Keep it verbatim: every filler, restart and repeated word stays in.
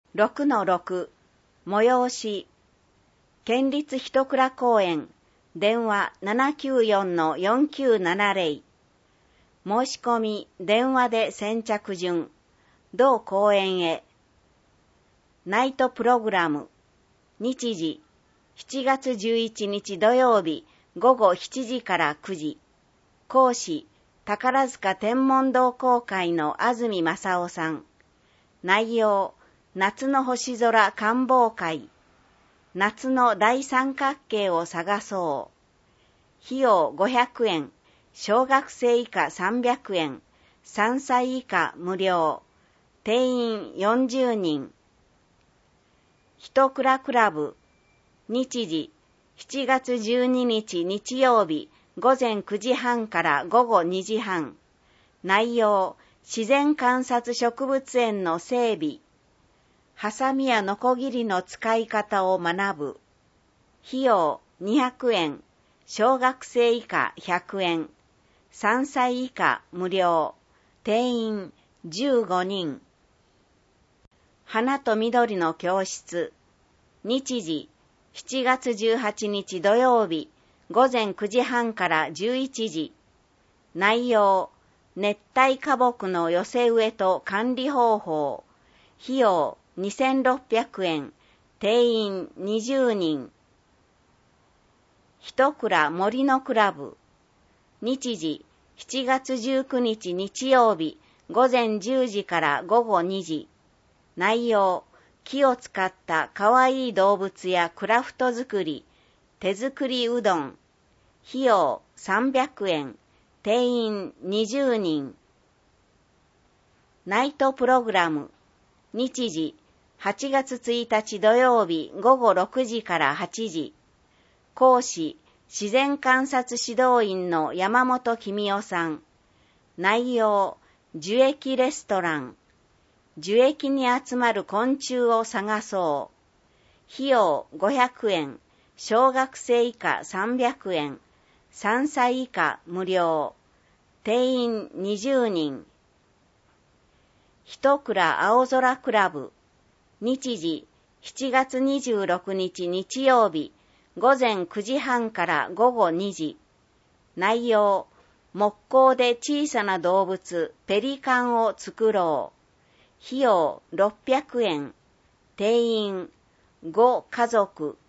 ろくのろく 催し県立一倉公園電話 ななきゅうよんのよんきゅうななゼロ 申し込み電話で先着順同公園へナイトプログラム日時しちがつじゅういちにち土曜日ごごしちじからくじ講師宝塚天文同好会の安住正夫さん内容夏の星空観望会夏の大三角形を探そう費用ごひゃくえん小学生以下さんびゃくえんさんさい以下無料定員よんじゅうにん一倉クラブ日時しちがつじゅうににち日曜日ごぜんくじはんからごごにじはん内容自然観察植物園の整備ハサミやノコギリの使い方を学ぶ費用にひゃくえん小学生以下ひゃくえんさんさい以下無料定員じゅうごにん花と緑の教室日時しちがつじゅうはちにち土曜日ごぜんくじはんからじゅういちじ内容熱帯花木の寄せ植えと管理方法費用にせんろっぴゃくえん定員にじゅうにん一倉森のクラブ日時しちがつじゅうくにち日曜日ごぜんじゅうじからごごにじ内容木を使ったかわいい動物やクラフト作り手作りうどん費用さんびゃくえん定員にじゅうにんナイトプログラム日時はちがつついたち土曜日ごごろくじからはちじ講師自然観察指導員の山本公夫さん内容樹液レストラン樹液に集まる昆虫を探そう費用ごひゃくえん小学生以下さんびゃくえんさんさい以下無料定員にじゅうにん一倉青空クラブ日時しちがつにじゅうろくにち日曜日ごぜんくじはんからごごにじ内容木工で小さな動物ペリカンを作ろう費用ろっぴゃくえん定員ご家族